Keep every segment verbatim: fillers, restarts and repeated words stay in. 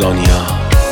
زانیا.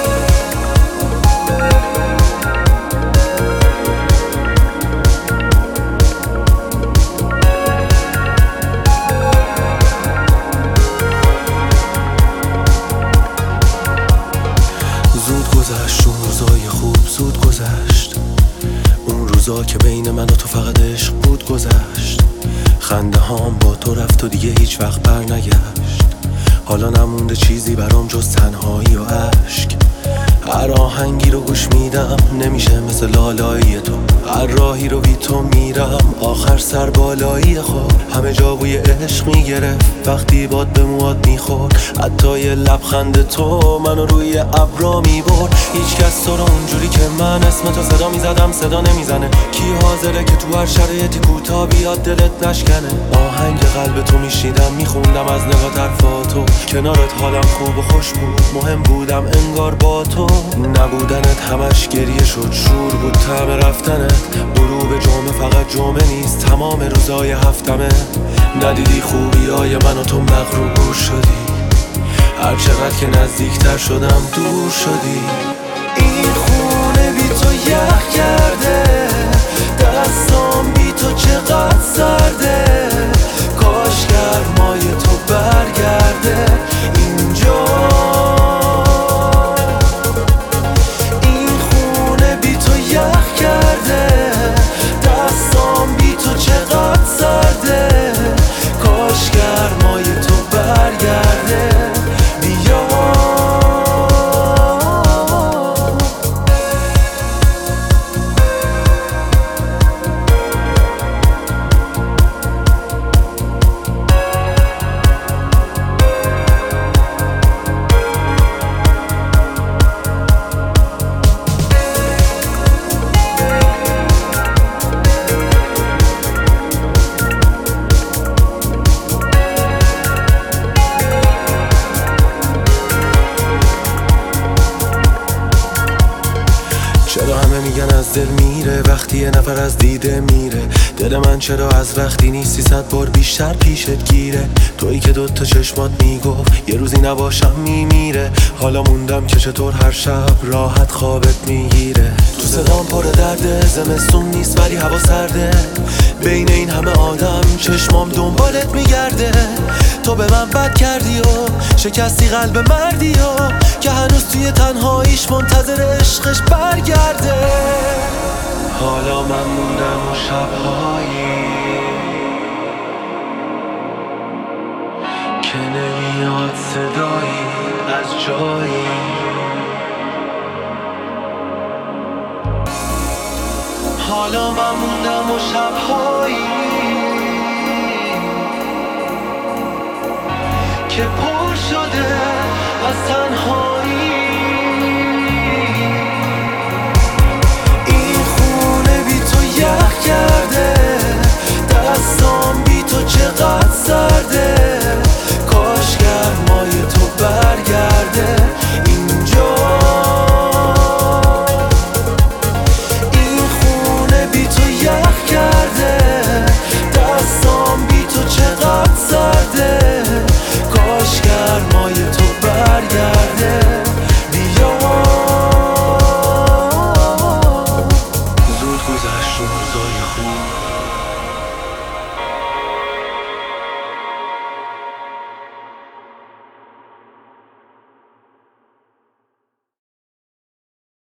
زود گذشت اون روزای خوب، زود گذشت اون روزا که بین من و تو فقط عشق بود گذشت. خنده هام با تو رفت و دیگه هیچ وقت بر نگشت. حالا نمونده چیزی برام جز تنهایی و عشق. هر آهنگی رو گوش میدم نمیشه مثل لالایی تو. هر راهی رو بی تو میرم آخر سر بالایی خود. همه جا بوی عشق میگرفت وقتی باد به موات میخورد. حتی یه لبخند تو منو روی ابرا میبرد. هیچ کس تو رو اونجوری که من اسم تو صدا میزدم صدا نمیزنه. کی حاضره که تو هر شرایطی کوتاه بیاد دلت نشکنه. آهنگ قلب تو میشیدم میخوندم از نگاه طرفاتو. کنارت حالم خوب و خوش بود، مهم بودم انگار با تو. نبودنت همش گریه شد، شور بود طعم رفتنت. غروب جمعه فقط جمعه نیست، تمام روزای هفتمه. ندیدی خوبیای من و تو مغرور شدی. هر چقدر که نزدیکتر شدم دور شدی. این خونه بی تو یخ کرده، دستام بی تو چقدر سرده. کاش گرمای تو برگرده اینجا. این خونه بی تو یخ کرده، دستام بی تو چقدر سرده. کاش گرمای تو برگرده بیا. چرا همه میگن از دل میره وقتی یه نفر از دیده میره؟ دل من چرا از وقتی نیستی صد بار بیشتر پیشت گیره؟ تویی که دوتا چشمات میگفت یه روزی نباشم میمیره. حالا موندم که چطور هر شب راحت خوابت میگیره. تو صدام پر درده، زمستون نیست ولی هوا سرده. بین این همه آدم چشمام دنبالت میگرده. تو به من بد کردی و شکستی قلب مردی و که هنوز توی تنهاییش منتظر عشقش برگرده. حالا من موندم و شبهایی که نمیاد صدایی از جایی. حالا من موندم و شبهایی که پر شده از تنهایی. این خونه بی تو یخ کرده، دستام بی تو چقدر سرده. کاش گرمای تو برگرده اینجا. این خونه بی تو یخ کرده، دستام بی تو چقدر سرده. کاش گرمای تو برگرده بیا. زود گذشت روزای خوب،